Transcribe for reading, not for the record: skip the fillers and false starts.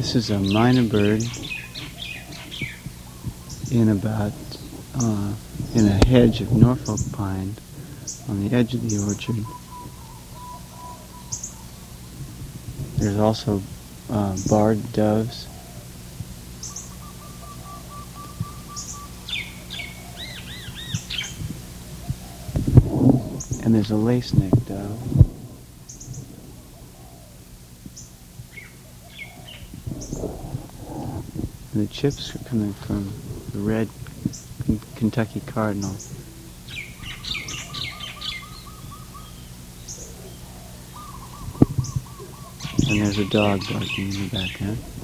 This is a myna bird in a hedge of Norfolk pine on the edge of the orchard. There's also barred doves. And there's a lace-necked dove. And the chips are coming from the red Kentucky cardinal. And there's a dog barking in the background.